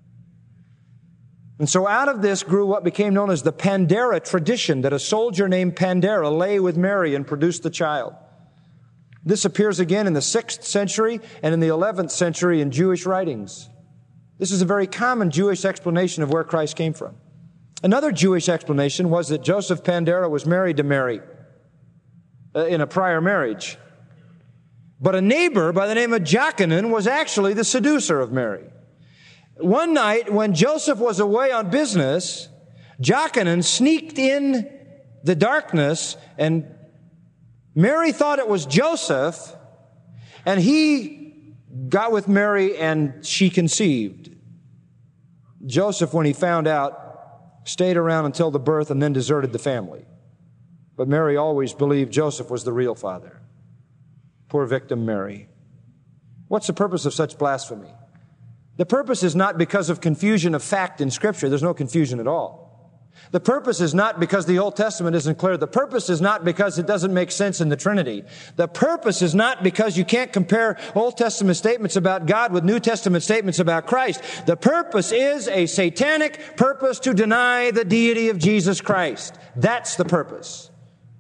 And so out of this grew what became known as the Pandera tradition, that a soldier named Pandera lay with Mary and produced the child. This appears again in the 6th century and in the 11th century in Jewish writings. This is a very common Jewish explanation of where Christ came from. Another Jewish explanation was that Joseph Pandera was married to Mary in a prior marriage. But a neighbor by the name of Jochanan was actually the seducer of Mary. One night, when Joseph was away on business, Jochanan sneaked in the darkness, and Mary thought it was Joseph, and he got with Mary, and she conceived. Joseph, when he found out, stayed around until the birth and then deserted the family. But Mary always believed Joseph was the real father. Poor victim Mary. What's the purpose of such blasphemy? The purpose is not because of confusion of fact in Scripture. There's no confusion at all. The purpose is not because the Old Testament isn't clear. The purpose is not because it doesn't make sense in the Trinity. The purpose is not because you can't compare Old Testament statements about God with New Testament statements about Christ. The purpose is a satanic purpose to deny the deity of Jesus Christ. That's the purpose.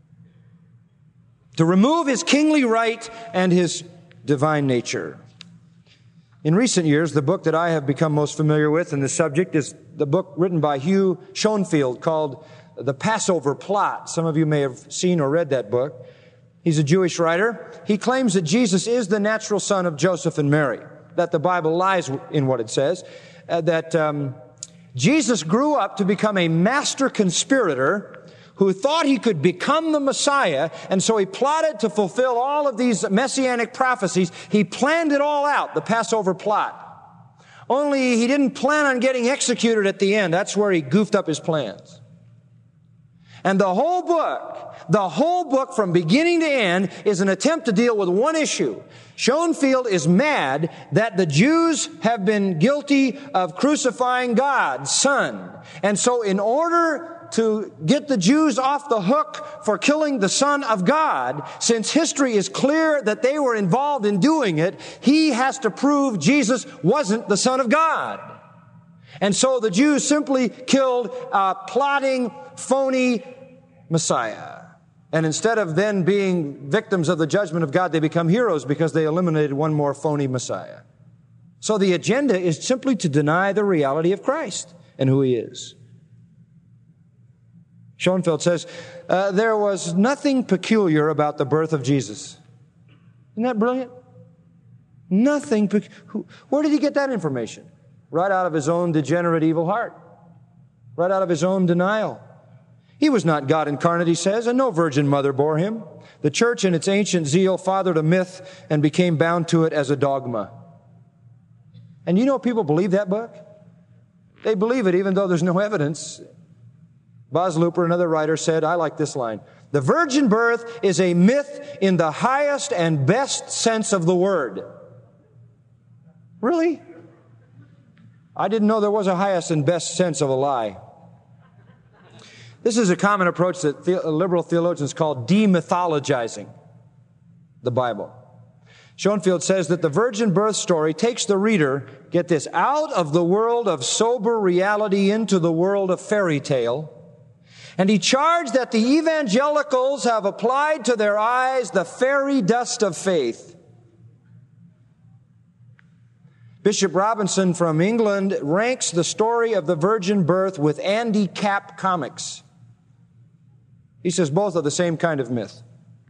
To remove His kingly right and His divine nature. In recent years, the book that I have become most familiar with in this subject is the book written by Hugh Schonfield called The Passover Plot. Some of you may have seen or read that book. He's a Jewish writer. He claims that Jesus is the natural son of Joseph and Mary, that the Bible lies in what it says, that Jesus grew up to become a master conspirator who thought he could become the Messiah, and so he plotted to fulfill all of these messianic prophecies. He planned it all out, the Passover plot. Only he didn't plan on getting executed at the end. That's where he goofed up his plans. And the whole book from beginning to end is an attempt to deal with one issue. Schonfield is mad that the Jews have been guilty of crucifying God's Son. And so in order to get the Jews off the hook for killing the Son of God, since history is clear that they were involved in doing it, he has to prove Jesus wasn't the Son of God. And so the Jews simply killed a plotting, phony Messiah. And instead of then being victims of the judgment of God, they become heroes because they eliminated one more phony Messiah. So the agenda is simply to deny the reality of Christ and who He is. Schonfield says, there was nothing peculiar about the birth of Jesus. Isn't that brilliant? Nothing. Where did he get that information? Right out of his own degenerate evil heart. Right out of his own denial. He was not God incarnate, he says, and no virgin mother bore him. The church in its ancient zeal fathered a myth and became bound to it as a dogma. And you know people believe that book? They believe it even though there's no evidence. Bas Luper, another writer, said, I like this line, the virgin birth is a myth in the highest and best sense of the word. Really? I didn't know there was a highest and best sense of a lie. This is a common approach that liberal theologians call demythologizing the Bible. Schonfield says that the virgin birth story takes the reader, get this, out of the world of sober reality into the world of fairy tale. And he charged that the evangelicals have applied to their eyes the fairy dust of faith. Bishop Robinson from England ranks the story of the virgin birth with Andy Capp comics. He says both are the same kind of myth.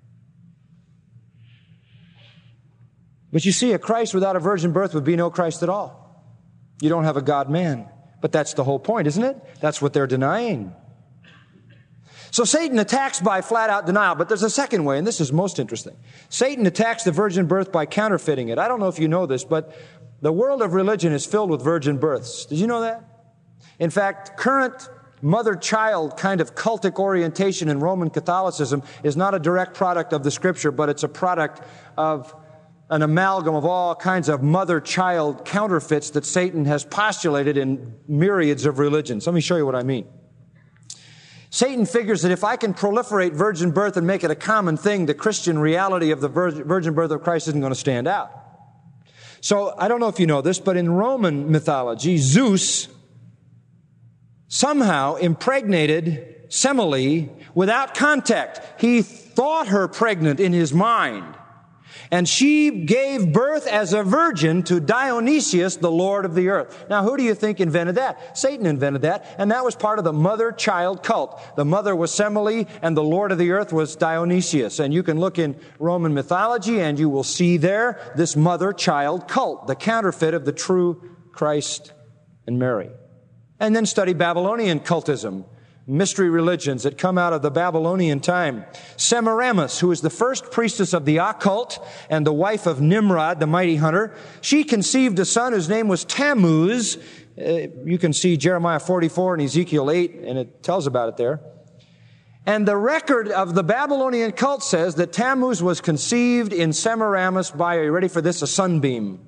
But you see, a Christ without a virgin birth would be no Christ at all. You don't have a God-man. But that's the whole point, isn't it? That's what they're denying. So Satan attacks by flat-out denial, but there's a second way, and this is most interesting. Satan attacks the virgin birth by counterfeiting it. I don't know if you know this, but the world of religion is filled with virgin births. Did you know that? In fact, current mother-child kind of cultic orientation in Roman Catholicism is not a direct product of the Scripture, but it's a product of an amalgam of all kinds of mother-child counterfeits that Satan has postulated in myriads of religions. Let me show you what I mean. Satan figures that if I can proliferate virgin birth and make it a common thing, the Christian reality of the virgin birth of Christ isn't going to stand out. So, I don't know if you know this, but in Roman mythology, Zeus somehow impregnated Semele without contact. He thought her pregnant in his mind. And she gave birth as a virgin to Dionysius, the Lord of the earth. Now, who do you think invented that? Satan invented that, and that was part of the mother-child cult. The mother was Semele, and the Lord of the earth was Dionysius. And you can look in Roman mythology, and you will see there this mother-child cult, the counterfeit of the true Christ and Mary. And then study Babylonian cultism, mystery religions that come out of the Babylonian time. Semiramis, who is the first priestess of the occult and the wife of Nimrod, the mighty hunter, she conceived a son whose name was Tammuz. You can see Jeremiah 44 and Ezekiel 8, and it tells about it there. And the record of the Babylonian cult says that Tammuz was conceived in Semiramis by, are you ready for this, a sunbeam.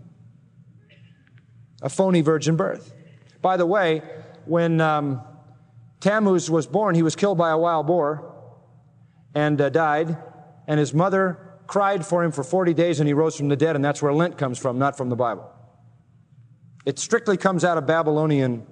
A phony virgin birth. By the way, when Tammuz was born, he was killed by a wild boar and died, and his mother cried for him for 40 days, and he rose from the dead, and that's where Lent comes from, not from the Bible. It strictly comes out of Babylonian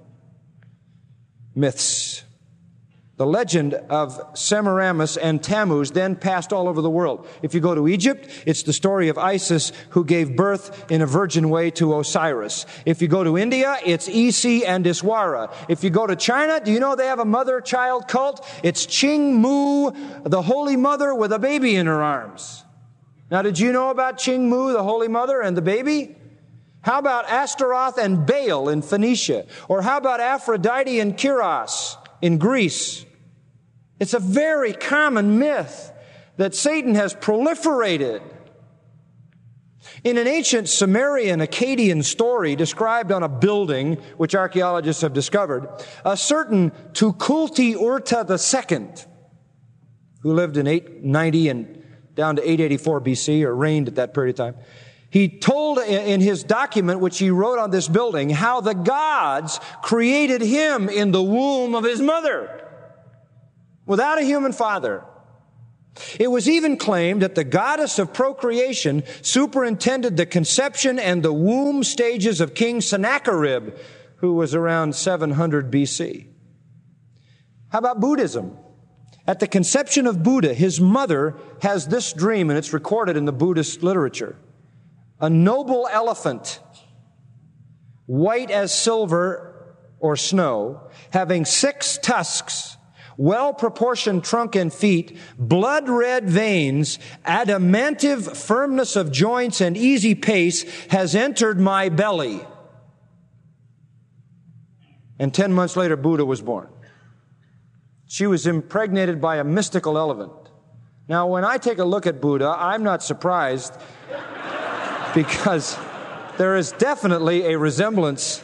myths. The legend of Semiramis and Tammuz then passed all over the world. If you go to Egypt, it's the story of Isis who gave birth in a virgin way to Osiris. If you go to India, it's Isi and Iswara. If you go to China, do you know they have a mother-child cult? It's Qing Mu, the Holy Mother with a baby in her arms. Now, did you know about Qing Mu, the Holy Mother, and the baby? How about Astaroth and Baal in Phoenicia? Or how about Aphrodite and Kyros in Greece? It's a very common myth that Satan has proliferated. In an ancient Sumerian Akkadian story described on a building, which archaeologists have discovered, a certain Tukulti-Urta II, who lived in 890 and down to 884 BC, or reigned at that period of time, he told in his document, which he wrote on this building, how the gods created him in the womb of his mother, without a human father. It was even claimed that the goddess of procreation superintended the conception and the womb stages of King Sennacherib, who was around 700 BC. How about Buddhism? At the conception of Buddha, his mother has this dream, and it's recorded in the Buddhist literature. A noble elephant, white as silver or snow, having 6 tusks, well-proportioned trunk and feet, blood-red veins, adamantive firmness of joints, and easy pace, has entered my belly. And 10 months later, Buddha was born. She was impregnated by a mystical elephant. Now, when I take a look at Buddha, I'm not surprised because there is definitely a resemblance.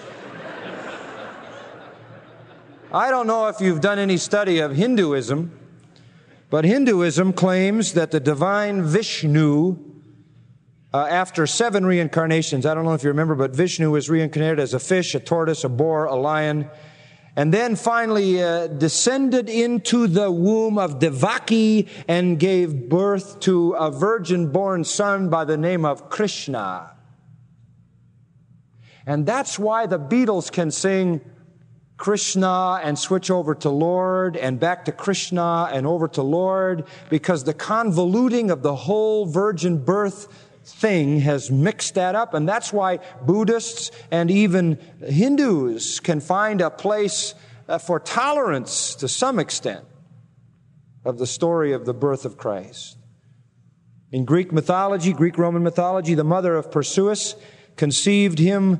I don't know if you've done any study of Hinduism, but Hinduism claims that the divine Vishnu, after 7 reincarnations, I don't know if you remember, but Vishnu was reincarnated as a fish, a tortoise, a boar, a lion, and then finally descended into the womb of Devaki and gave birth to a virgin-born son by the name of Krishna. And that's why the Beatles can sing Krishna and switch over to Lord and back to Krishna and over to Lord, because the convoluting of the whole virgin birth thing has mixed that up. And that's why Buddhists and even Hindus can find a place for tolerance to some extent of the story of the birth of Christ. In Greek mythology, Greek-Roman mythology, the mother of Perseus conceived him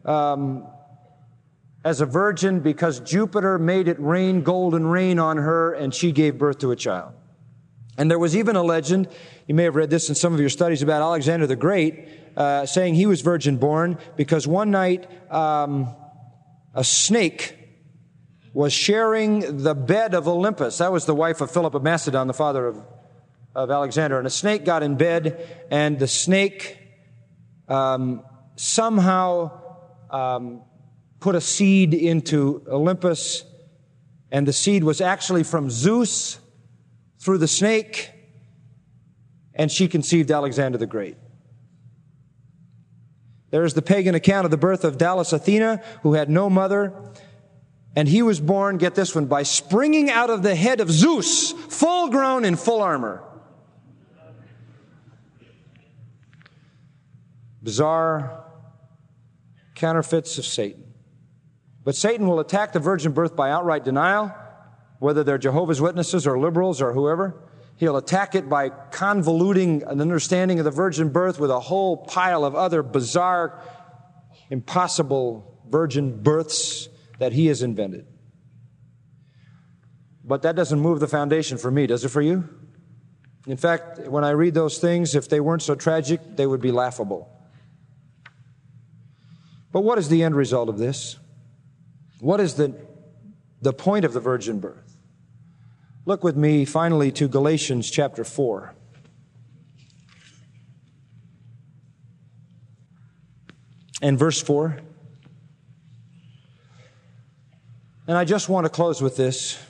as a virgin because Jupiter made it rain golden rain on her, and she gave birth to a child. And there was even a legend, you may have read this in some of your studies, about Alexander the Great, saying he was virgin born because one night a snake was sharing the bed of Olympus. That was the wife of Philip of Macedon, the father of Alexander. And a snake got in bed, and the snake somehow put a seed into Olympus, and the seed was actually from Zeus through the snake, and she conceived Alexander the Great. There's the pagan account of the birth of Dallas Athena, who had no mother, and he was born, get this one, by springing out of the head of Zeus, full grown in full armor. Bizarre counterfeits of Satan. But Satan will attack the virgin birth by outright denial, whether they're Jehovah's Witnesses or liberals or whoever. He'll attack it by convoluting an understanding of the virgin birth with a whole pile of other bizarre, impossible virgin births that he has invented. But that doesn't move the foundation for me, does it for you? In fact, when I read those things, if they weren't so tragic, they would be laughable. But what is the end result of this? What is the point of the virgin birth? Look with me finally to Galatians chapter 4. And verse 4. And I just want to close with this.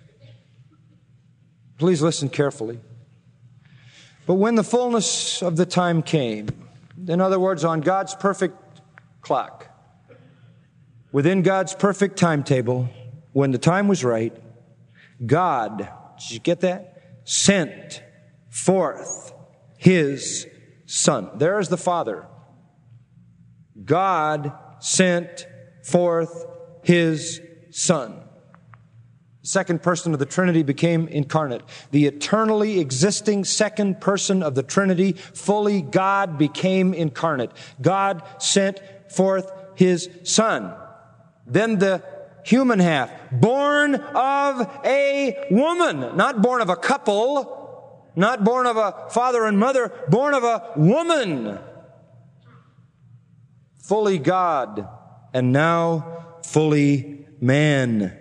Please listen carefully. But when the fullness of the time came, in other words, on God's perfect clock, within God's perfect timetable, when the time was right, God, did you get that? Sent forth His Son. There's the Father. God sent forth His Son. The second person of the Trinity became incarnate. The eternally existing second person of the Trinity, fully God, became incarnate. God sent forth His Son. Then the human half, born of a woman, not born of a couple, not born of a father and mother, born of a woman. Fully God, and now fully man.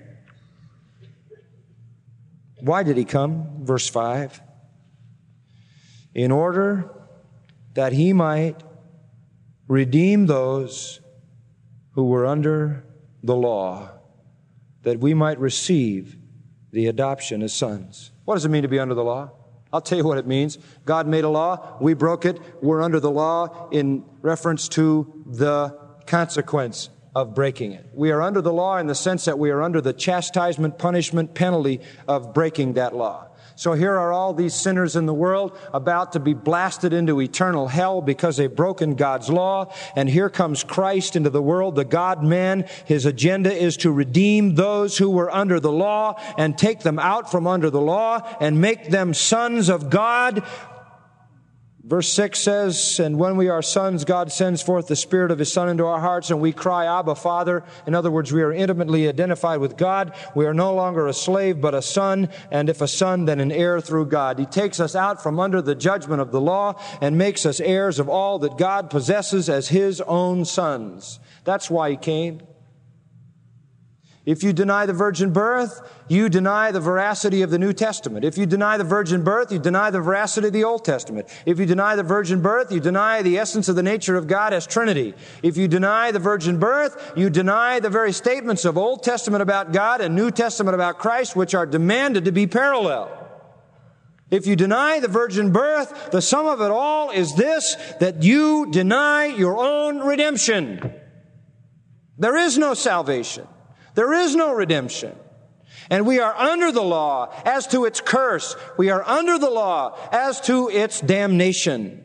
Why did He come? Verse 5. In order that He might redeem those who were under the law, that we might receive the adoption as sons. What does it mean to be under the law? I'll tell you what it means. God made a law. We broke it. We're under the law in reference to the consequence of breaking it. We are under the law in the sense that we are under the chastisement, punishment, penalty of breaking that law. So here are all these sinners in the world about to be blasted into eternal hell because they've broken God's law. And here comes Christ into the world, the God-man. His agenda is to redeem those who were under the law and take them out from under the law and make them sons of God. Verse 6 says, and when we are sons, God sends forth the Spirit of His Son into our hearts, and we cry, Abba, Father. In other words, we are intimately identified with God. We are no longer a slave, but a son, and if a son, then an heir through God. He takes us out from under the judgment of the law and makes us heirs of all that God possesses as His own sons. That's why He came. If you deny the virgin birth, you deny the veracity of the New Testament. If you deny the virgin birth, you deny the veracity of the Old Testament. If you deny the virgin birth, you deny the essence of the nature of God as Trinity. If you deny the virgin birth, you deny the very statements of Old Testament about God and New Testament about Christ, which are demanded to be parallel. If you deny the virgin birth, the sum of it all is this, that you deny your own redemption. There is no salvation. There is no redemption. And we are under the law as to its curse. We are under the law as to its damnation.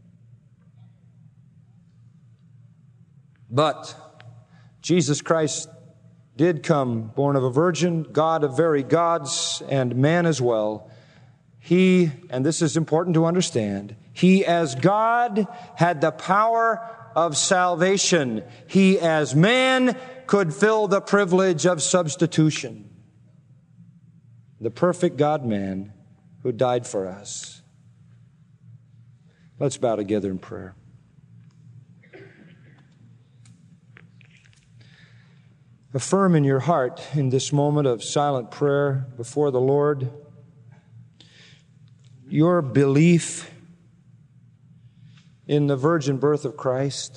But Jesus Christ did come, born of a virgin, God of very gods, and man as well. He, and this is important to understand, He as God had the power of salvation. He as man could fill the privilege of substitution. The perfect God-man who died for us. Let's bow together in prayer. Affirm in your heart in this moment of silent prayer before the Lord your belief in the virgin birth of Christ.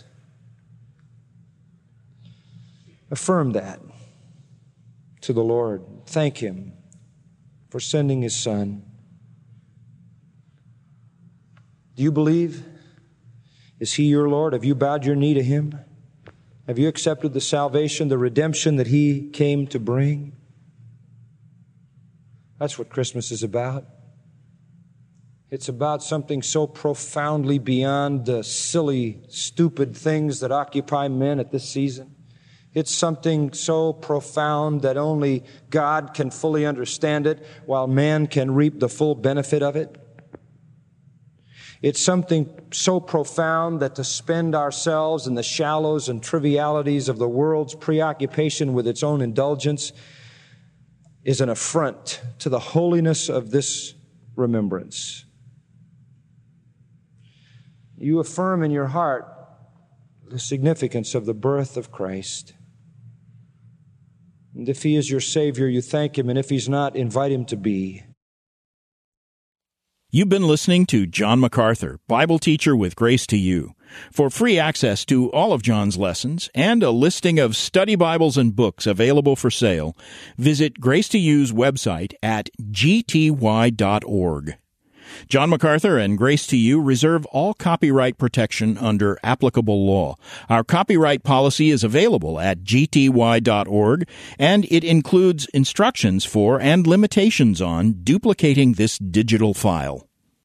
Affirm that to the Lord. Thank Him for sending His Son. Do you believe? Is He your Lord? Have you bowed your knee to Him? Have you accepted the salvation, the redemption that He came to bring? That's what Christmas is about. It's about something so profoundly beyond the silly, stupid things that occupy men at this season. It's something so profound that only God can fully understand it, while man can reap the full benefit of it. It's something so profound that to spend ourselves in the shallows and trivialities of the world's preoccupation with its own indulgence is an affront to the holiness of this remembrance. You affirm in your heart the significance of the birth of Christ. And if He is your Savior, you thank Him, and if He's not, invite Him to be. You've been listening to John MacArthur, Bible teacher with Grace to You. For free access to all of John's lessons and a listing of study Bibles and books available for sale, visit Grace to You's website at gty.org. John MacArthur and Grace to You reserve all copyright protection under applicable law. Our copyright policy is available at gty.org, and it includes instructions for and limitations on duplicating this digital file.